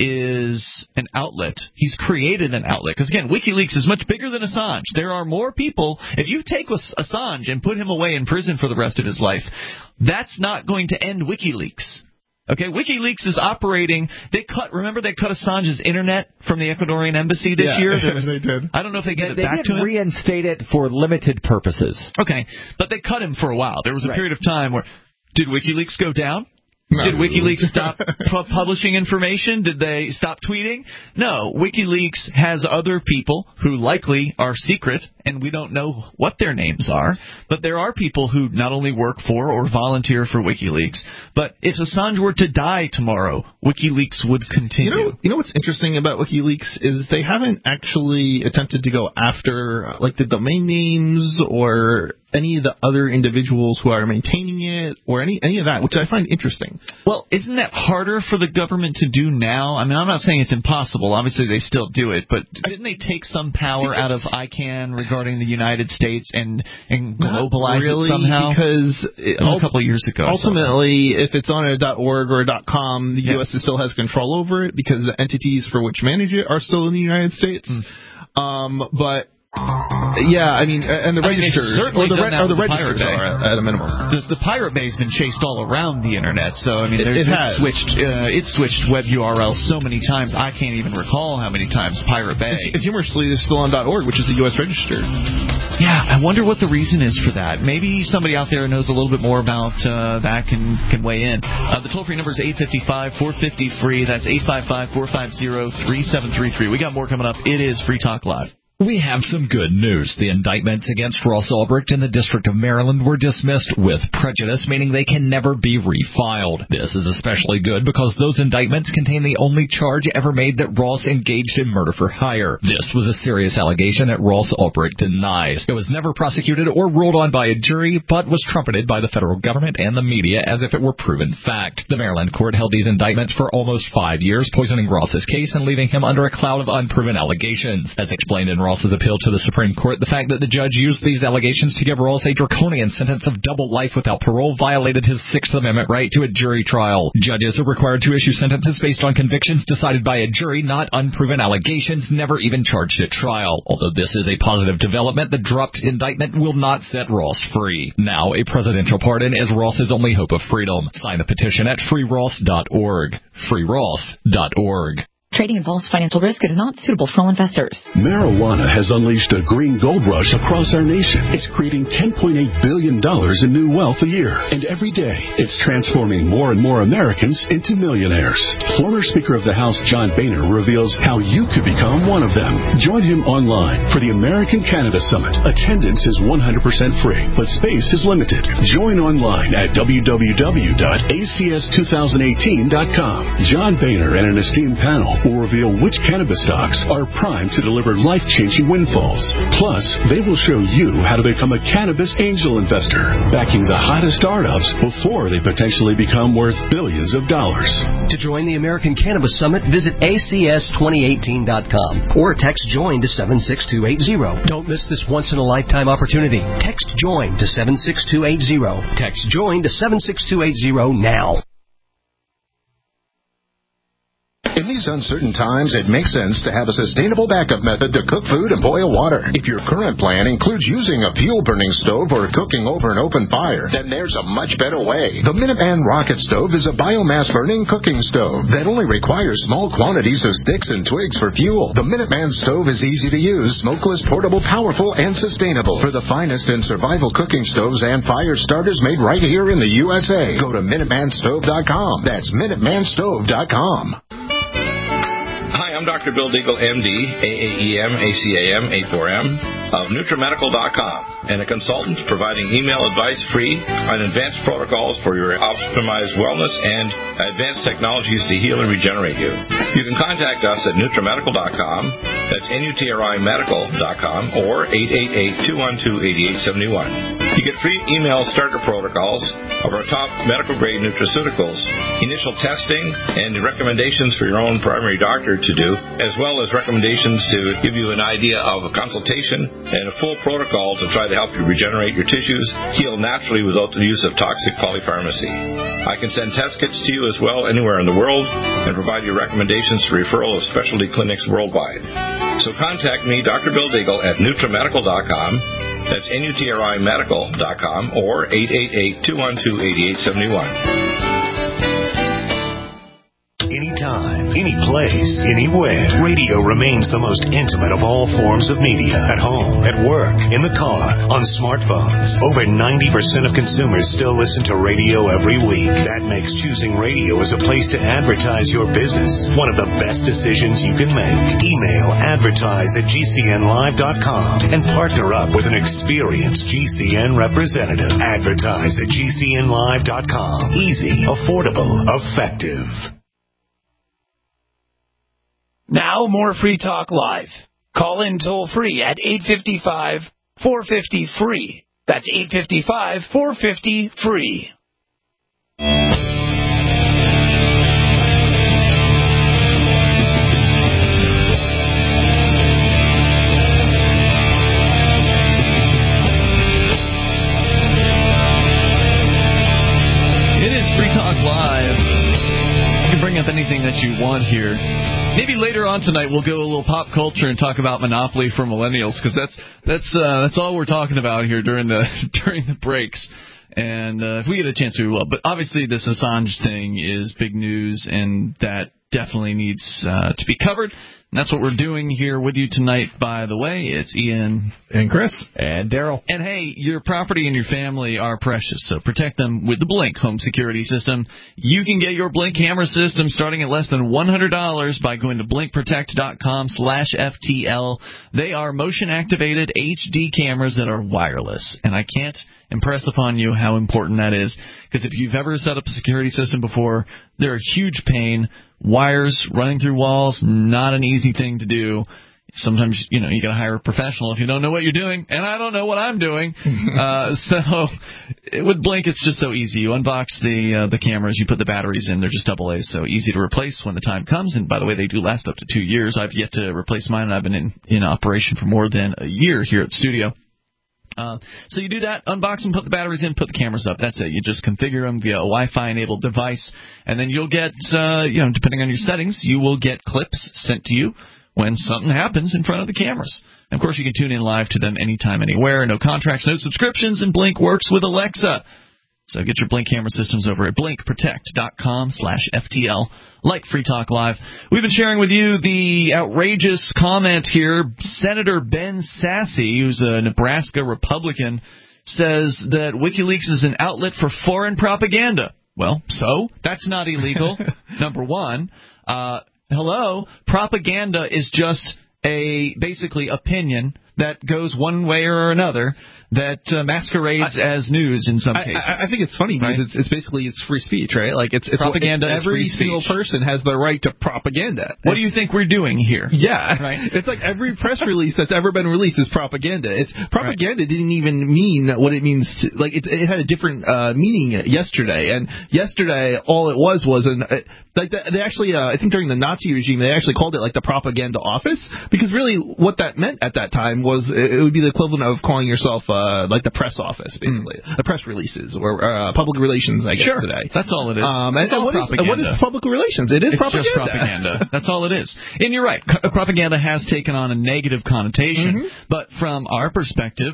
is an outlet. He's created an outlet. Because, again, WikiLeaks is much bigger than Assange. There are more people. If you take Assange and put him away in prison for the rest of his life, that's not going to end WikiLeaks. Okay, WikiLeaks is operating. They cut. Remember, they cut Assange's internet from the Ecuadorian embassy this yeah, year. Was, they did. I don't know if they get they, it back they to him. They did reinstate it for limited purposes. Okay, but they cut him for a while. There was a right. period of time where did WikiLeaks go down? No. Did WikiLeaks stop pu- publishing information? Did they stop tweeting? No. WikiLeaks has other people who likely are secret, and we don't know what their names are. But there are people who not only work for or volunteer for WikiLeaks, but if Assange were to die tomorrow, WikiLeaks would continue. You know, you know what's interesting about WikiLeaks is they haven't actually attempted to go after like the domain names or any of the other individuals who are maintaining it or any any of that, which I find interesting. Well, isn't that harder for the government to do now? I mean, I'm not saying it's impossible. Obviously, they still do it. But didn't they take some power out of I CANN regarding the United States and, and globalize really, it somehow? Because it, it was a couple of years ago. Ultimately, so. if it's on a .org or a .com, the yeah. U S still has control over it because the entities for which manage it are still in the United States. Mm. Um, but... Yeah, I mean, and the I mean, registers, or the, re- or the, the registers are at, at a minimum. The, the Pirate Bay has been chased all around the internet, so I mean, it, it has switched. Uh, it's switched web U R Ls so many times I can't even recall how many times Pirate Bay. It's, humorously, it's still on .org, which is the U S register. Yeah, I wonder what the reason is for that. Maybe somebody out there knows a little bit more about uh, that can can weigh in. Uh, the toll free number is eight five five, four five zero, free. That's eight five five, four five zero, three seven three three. We got more coming up. It is Free Talk Live. We have some good news. The indictments against Ross Ulbricht in the District of Maryland were dismissed with prejudice, meaning they can never be refiled. This is especially good because those indictments contain the only charge ever made that Ross engaged in murder for hire. This was a serious allegation that Ross Ulbricht denies. It was never prosecuted or ruled on by a jury, but was trumpeted by the federal government and the media as if it were proven fact. The Maryland court held these indictments for almost five years, poisoning Ross's case and leaving him under a cloud of unproven allegations. As explained in Ross's appeal to the Supreme Court, the fact that the judge used these allegations to give Ross a draconian sentence of double life without parole violated his Sixth Amendment right to a jury trial. Judges are required to issue sentences based on convictions decided by a jury, not unproven allegations never even charged at trial. Although this is a positive development, the dropped indictment will not set Ross free. Now, a presidential pardon is Ross's only hope of freedom. Sign the petition at free ross dot org. free ross dot org. Trading involves financial risk. It is not suitable for all investors. Marijuana has unleashed a green gold rush across our nation. It's creating ten point eight billion dollars in new wealth a year. And every day, it's transforming more and more Americans into millionaires. Former Speaker of the House John Boehner reveals how you could become one of them. Join him online for the American Canada Summit. Attendance is one hundred percent free, but space is limited. Join online at w w w dot a c s two thousand eighteen dot com. John Boehner and an esteemed panel will reveal which cannabis stocks are primed to deliver life-changing windfalls. Plus, they will show you how to become a cannabis angel investor, backing the hottest startups before they potentially become worth billions of dollars. To join the American Cannabis Summit, visit a c s twenty eighteen dot com or text JOIN to seven six two eight zero. Don't miss this once-in-a-lifetime opportunity. Text JOIN to seven six two eight zero. Text JOIN to seven six two eight zero now. In these uncertain times, it makes sense to have a sustainable backup method to cook food and boil water. If your current plan includes using a fuel-burning stove or cooking over an open fire, then there's a much better way. The Minuteman Rocket Stove is a biomass-burning cooking stove that only requires small quantities of sticks and twigs for fuel. The Minuteman Stove is easy to use, smokeless, portable, powerful, and sustainable. For the finest in survival cooking stoves and fire starters made right here in the U S A, go to Minuteman Stove dot com. That's Minuteman Stove dot com. Hi, I'm Doctor Bill Deagle, M D, A A E M, A C A M, A four M, of NutriMedical dot com, and a consultant providing email advice free on advanced protocols for your optimized wellness and advanced technologies to heal and regenerate you. You can contact us at NutriMedical dot com, that's N U T R I Medical dot com, or eight eight eight, two one two, eight eight seven one. You get free email starter protocols of our top medical-grade nutraceuticals, initial testing, and recommendations for your own primary doctor to do, as well as recommendations to give you an idea of a consultation and a full protocol to try to help you regenerate your tissues, heal naturally without the use of toxic polypharmacy. I can send test kits to you as well anywhere in the world and provide you recommendations for referral of specialty clinics worldwide. So contact me, Doctor Bill Deagle, at NutriMedical dot com. That's N U T R I Medical dot com, or eight eight eight, two one two, eight eight seven one. Anytime, any place, anywhere. Radio remains the most intimate of all forms of media. At home, at work, in the car, on smartphones. Over ninety percent of consumers still listen to radio every week. That makes choosing radio as a place to advertise your business one of the best decisions you can make. Email advertise at G C N live dot com and partner up with an experienced G C N representative. Advertise at G C N live dot com. Easy, affordable, effective. Now more Free Talk Live. Call in toll free at eight five five, four five zero, free. That's eight five five, four five zero, free. It is Free Talk Live. You can bring up anything that you want here. Maybe later on tonight we'll go a little pop culture and talk about Monopoly for millennials, because that's that's uh, that's all we're talking about here during the during the breaks. And uh, if we get a chance, we will. But obviously, this Assange thing is big news, and that definitely needs uh, to be covered. And that's what we're doing here with you tonight, by the way. It's Ian. And Chris. And Daryl. And, hey, your property and your family are precious, so protect them with the Blink home security system. You can get your Blink camera system starting at less than one hundred dollars by going to blink protect dot com slash F T L. They are motion-activated H D cameras that are wireless, and I can't impress upon you how important that is, because if you've ever set up a security system before, they're a huge pain. Wires running through walls, not an easy thing to do. Sometimes, you know, you got to hire a professional if you don't know what you're doing, and I don't know what I'm doing. uh, so with Blink, it's just so easy. You unbox the uh, the cameras, you put the batteries in, they're just double A's, so easy to replace when the time comes. And by the way, they do last up to two years. I've yet to replace mine, and I've been in, in operation for more than a year here at the studio. Uh, so you do that, unbox them, put the batteries in, put the cameras up. That's it. You just configure them via a Wi-Fi enabled device, and then you'll get, uh, you know, depending on your settings, you will get clips sent to you when something happens in front of the cameras. And of course, you can tune in live to them anytime, anywhere. No contracts, no subscriptions, and Blink works with Alexa. So get your Blink camera systems over at blink protect dot com slash F T L, like Free Talk Live. We've been sharing with you the outrageous comment here. Senator Ben Sasse, who's a Nebraska Republican, says that WikiLeaks is an outlet for foreign propaganda. Well, so that's not illegal, number one. Uh, hello, propaganda is just a basically opinion that goes one way or another, that uh, masquerades I, as news in some I, cases. I, I think it's funny because right? it's, it's basically it's free speech, right? Like it's, it's propaganda. It's, every is free single speech. person has the right to propaganda. What do you think we're doing here? Yeah, right. It's like every press release that's ever been released is propaganda. It's propaganda right. didn't even mean what it means. To, like it, it had a different uh, meaning yesterday, and yesterday all it was was an. Uh, Like the, they actually, uh, I think during the Nazi regime, they actually called it like the propaganda office, because really what that meant at that time was it would be the equivalent of calling yourself uh, like the press office, basically, mm. the press releases or uh, public relations. I guess sure. today. That's all it is. Um, it's and, all and what propaganda. Is, what is public relations? It is it's propaganda. just propaganda. That's all it is. And you're right. C- propaganda has taken on a negative connotation, mm-hmm. but from our perspective,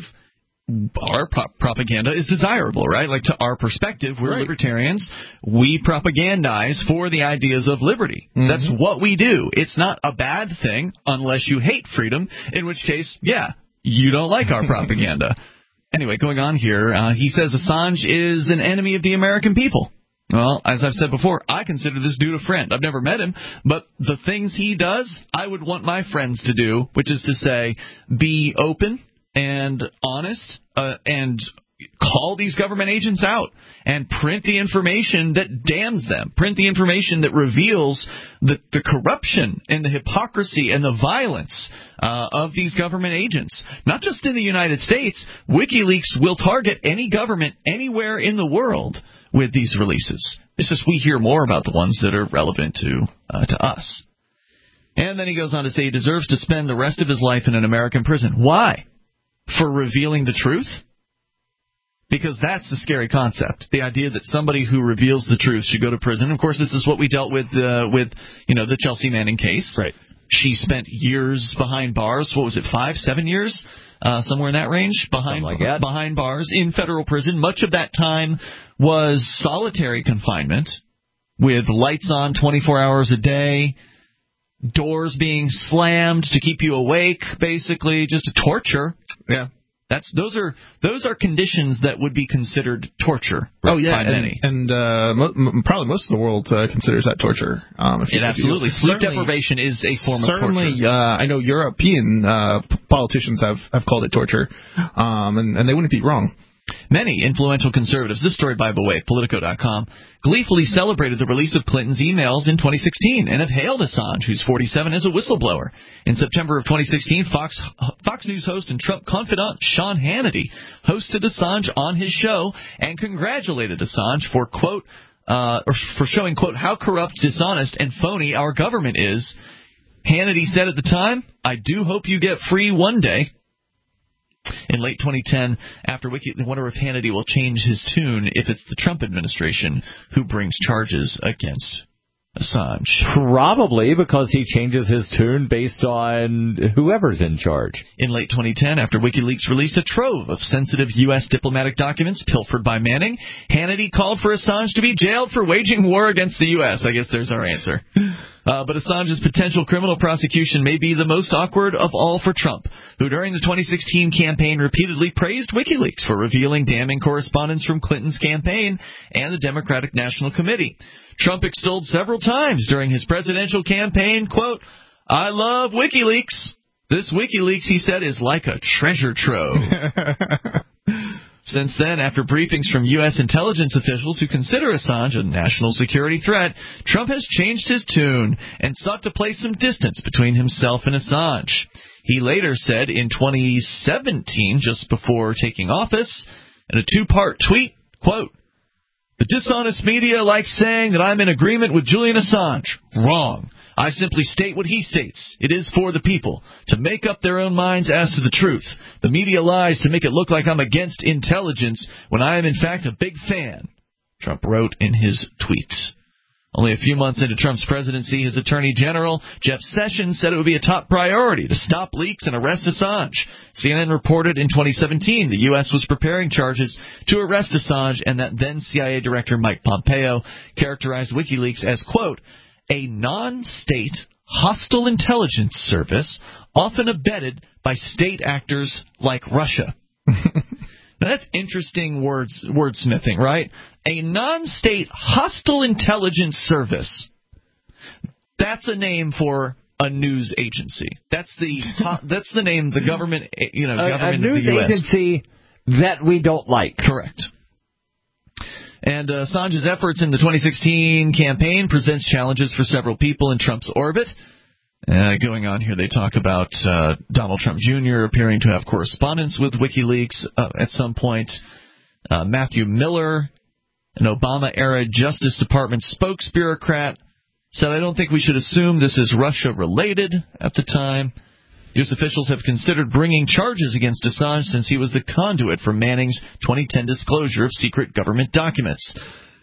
our pro- propaganda is desirable, right? Like, to our perspective, we're right. libertarians. We propagandize for the ideas of liberty. Mm-hmm. That's what we do. It's not a bad thing unless you hate freedom, in which case, yeah, you don't like our propaganda. Anyway, going on here, uh, he says Assange is an enemy of the American people. Well, as I've said before, I consider this dude a friend. I've never met him, but the things he does, I would want my friends to do, which is to say, be open and honest, uh, and call these government agents out and print the information that damns them, print the information that reveals the, the corruption and the hypocrisy and the violence uh, of these government agents. Not just in the United States, WikiLeaks will target any government anywhere in the world with these releases. It's just we hear more about the ones that are relevant to uh, to us. And then he goes on to say he deserves to spend the rest of his life in an American prison. Why? For revealing the truth? Because that's the scary concept. The idea that somebody who reveals the truth should go to prison. Of course, this is what we dealt with uh, with, you know, the Chelsea Manning case. Right. She spent years behind bars. What was it, five, seven years? Uh, somewhere in that range, behind like that. behind bars in federal prison. Much of that time was solitary confinement with lights on twenty-four hours a day, doors being slammed to keep you awake, basically, just a torture. Yeah. That's those are those are conditions that would be considered torture. Oh yeah, by and, many. and uh, mo- m- probably most of the world uh, considers that torture. Um, if you, it absolutely. If you, Sleep deprivation is a form of torture. Certainly, uh, I know European uh, politicians have, have called it torture, um, and, and they wouldn't be wrong. Many influential conservatives, this story, by the way, Politico dot com, gleefully celebrated the release of Clinton's emails in twenty sixteen and have hailed Assange, who's forty-seven, as a whistleblower. In September of twenty sixteen, Fox Fox News host and Trump confidant Sean Hannity hosted Assange on his show and congratulated Assange for, quote, uh, or for showing, quote, how corrupt, dishonest, and phony our government is. Hannity said at the time, I do hope you get free one day. In late twenty ten, after Wiki, I wonder if Hannity will change his tune if it's the Trump administration who brings charges against Assange. Probably because he changes his tune based on whoever's in charge. In late twenty ten, after WikiLeaks released a trove of sensitive U S diplomatic documents pilfered by Manning, Hannity called for Assange to be jailed for waging war against the U S I guess there's our answer. Uh, but Assange's potential criminal prosecution may be the most awkward of all for Trump, who during the twenty sixteen campaign repeatedly praised WikiLeaks for revealing damning correspondence from Clinton's campaign and the Democratic National Committee. Trump extolled several times during his presidential campaign, quote, I love WikiLeaks. This WikiLeaks, he said, is like a treasure trove. Since then, after briefings from U S intelligence officials who consider Assange a national security threat, Trump has changed his tune and sought to place some distance between himself and Assange. He later said in twenty seventeen, just before taking office, in a two-part tweet, quote, the dishonest media likes saying that I'm in agreement with Julian Assange. Wrong. I simply state what he states. It is for the people to make up their own minds as to the truth. The media lies to make it look like I'm against intelligence when I am in fact a big fan, Trump wrote in his tweet. Only a few months into Trump's presidency, his Attorney General, Jeff Sessions, said it would be a top priority to stop leaks and arrest Assange. C N N reported in twenty seventeen the U S was preparing charges to arrest Assange and that then C I A Director Mike Pompeo characterized WikiLeaks as, quote, a non-state hostile intelligence service often abetted by state actors like Russia. Now, that's interesting words, wordsmithing, right? A non-state hostile intelligence service. That's a name for a news agency. That's the that's the name the government, you know, government a, a of the U S. news agency that we don't like. Correct. And uh, Assange's efforts in the twenty sixteen campaign presents challenges for several people in Trump's orbit. Uh, going on here, they talk about uh, Donald Trump Junior appearing to have correspondence with WikiLeaks uh, at some point. Uh, Matthew Miller, an Obama-era Justice Department spokesbureaucrat, said, I don't think we should assume this is Russia-related at the time. U S officials have considered bringing charges against Assange since he was the conduit for Manning's twenty ten disclosure of secret government documents.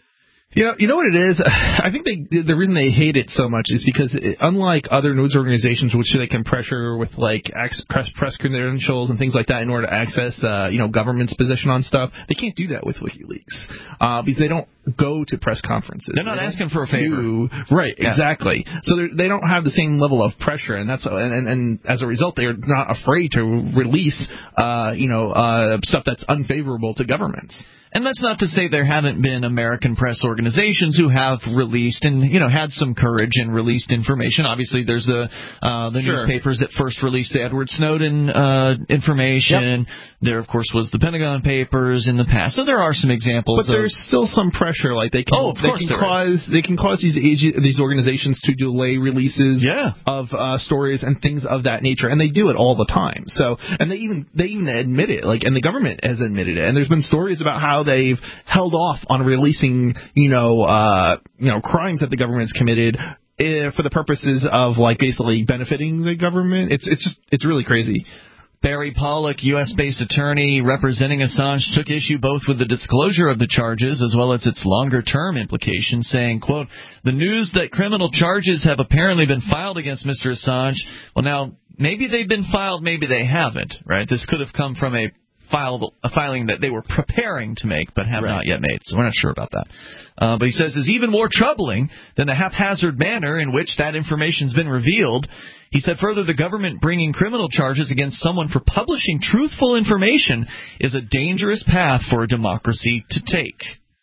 You know, you know what it is? I think they, the reason they hate it so much is because, it, unlike other news organizations, which they can pressure with like press, press credentials and things like that in order to access, uh, you know, government's position on stuff, they can't do that with WikiLeaks uh, because they don't go to press conferences. They're not they asking for a favor, do, right? Yeah. Exactly. So they don't have the same level of pressure, and that's and, and, and as a result, they're not afraid to release, uh, you know, uh, stuff that's unfavorable to governments. And that's not to say there haven't been American press organizations who have released and, you know, had some courage and released information. Obviously, there's the uh, the sure. newspapers that first released the Edward Snowden uh, information. Yep. There, of course, was the Pentagon Papers in the past. So there are some examples. But of, there's still some pressure. Like they can, oh, of they course can there cause is. they can cause these ag- these organizations to delay releases yeah. of uh, stories and things of that nature, and they do it all the time. So, and they even they even admit it. Like, and the government has admitted it. And there's been stories about how they've held off on releasing, you know, uh, you know, crimes that the government's committed uh, for the purposes of like basically benefiting the government. It's it's just it's really crazy. Barry Pollock, U S-based attorney representing Assange, took issue both with the disclosure of the charges as well as its longer-term implications, saying, quote, the news that criminal charges have apparently been filed against Mister Assange, well, now, maybe they've been filed, maybe they haven't, right? This could have come from a File, a filing that they were preparing to make but have right. not yet made, so we're not sure about that. Uh, but he says is even more troubling than the haphazard manner in which that information's been revealed. He said further, the government bringing criminal charges against someone for publishing truthful information is a dangerous path for a democracy to take.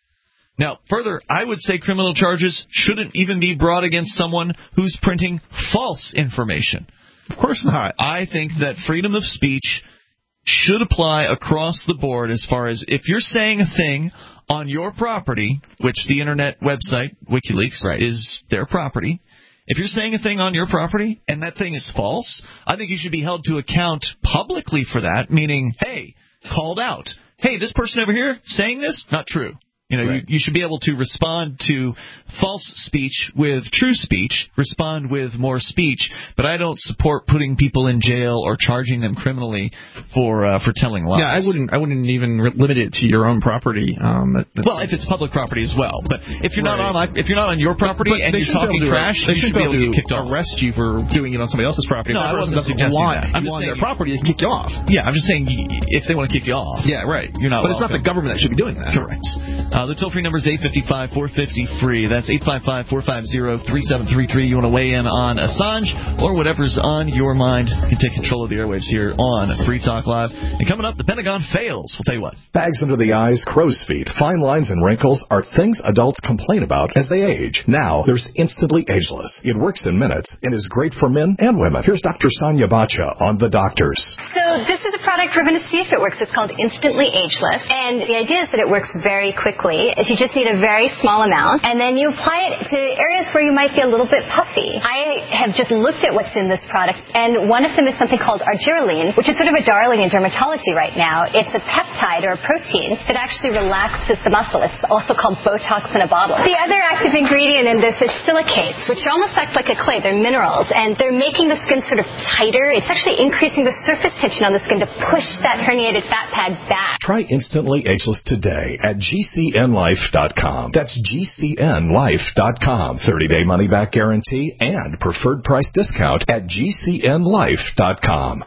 Now, further, I would say criminal charges shouldn't even be brought against someone who's printing false information. Of course not. I think that freedom of speech should apply across the board as far as if you're saying a thing on your property, which the internet website, WikiLeaks, right. is their property. If you're saying a thing on your property and that thing is false, I think you should be held to account publicly for that, meaning, hey, called out. Hey, this person over here saying this, not true. You know, right. you, you should be able to respond to false speech with true speech, respond with more speech, but I don't support putting people in jail or charging them criminally for uh, for telling lies. Yeah, I wouldn't I wouldn't even re- limit it to your own property. Um, that, well, if it's public property as well, but if you're right. not on if you're not on your property but, but and you're talking trash, they you should be able to get kicked off. Arrest you for doing it on somebody else's property. No, if I wasn't suggesting want, that. I'm you just on saying their property, they can kick you off. Yeah, I'm just saying if they want to kick you off. Yeah, right. You're not. But welcome. It's not the government that should be doing that. Correct. Uh, the toll-free number is eight five five, four five zero, free. That's eight five five, four five zero, three seven three three. You want to weigh in on Assange or whatever's on your mind. You can take control of the airwaves here on Free Talk Live. And coming up, the Pentagon fails. We'll tell you what. Bags under the eyes, crow's feet, fine lines, and wrinkles are things adults complain about as they age. Now, there's Instantly Ageless. It works in minutes and is great for men and women. Here's Doctor Sonia Bacha on The Doctors. So this is a product we're going to see if it works. It's called Instantly Ageless. And the idea is that it works very quickly. Is you just need a very small amount, and then you apply it to areas where you might be a little bit puffy. I have just looked at what's in this product, and one of them is something called argireline, which is sort of a darling in dermatology right now. It's a peptide or a protein that actually relaxes the muscle. It's also called Botox in a bottle. The other active ingredient in this is silicates, which almost act like a clay. They're minerals, and they're making the skin sort of tighter. It's actually increasing the surface tension on the skin to push that herniated fat pad back. Try Instantly Ageless today at G C N life dot com. That's G C N life dot com. thirty-day money-back guarantee and preferred price discount at G C N life dot com.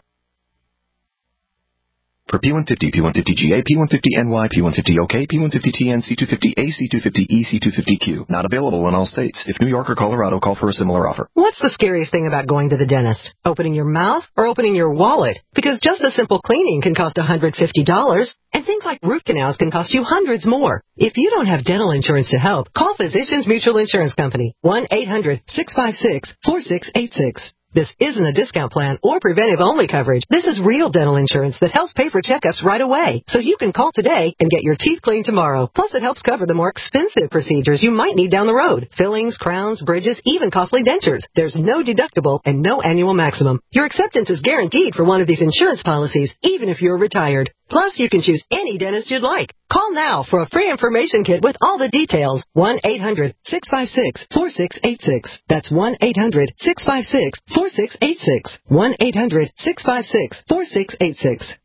For P one fifty, P one fifty G A, P one fifty N Y, P one fifty O K, P one fifty T N, C two fifty A, C two fifty E, C two fifty Q. Not available in all states. If New York or Colorado, call for a similar offer. What's the scariest thing about going to the dentist? Opening your mouth or opening your wallet? Because just a simple cleaning can cost one hundred fifty dollars, and things like root canals can cost you hundreds more. If you don't have dental insurance to help, call Physicians Mutual Insurance Company, one eight hundred, six five six, four six eight six. This isn't a discount plan or preventive-only coverage. This is real dental insurance that helps pay for checkups right away. So you can call today and get your teeth cleaned tomorrow. Plus, it helps cover the more expensive procedures you might need down the road. Fillings, crowns, bridges, even costly dentures. There's no deductible and no annual maximum. Your acceptance is guaranteed for one of these insurance policies, even if you're retired. Plus, you can choose any dentist you'd like. Call now for a free information kit with all the details. one eight hundred six five six four six eight six. That's one eight hundred six five six four six eight six. one eight hundred six five six four six eight six.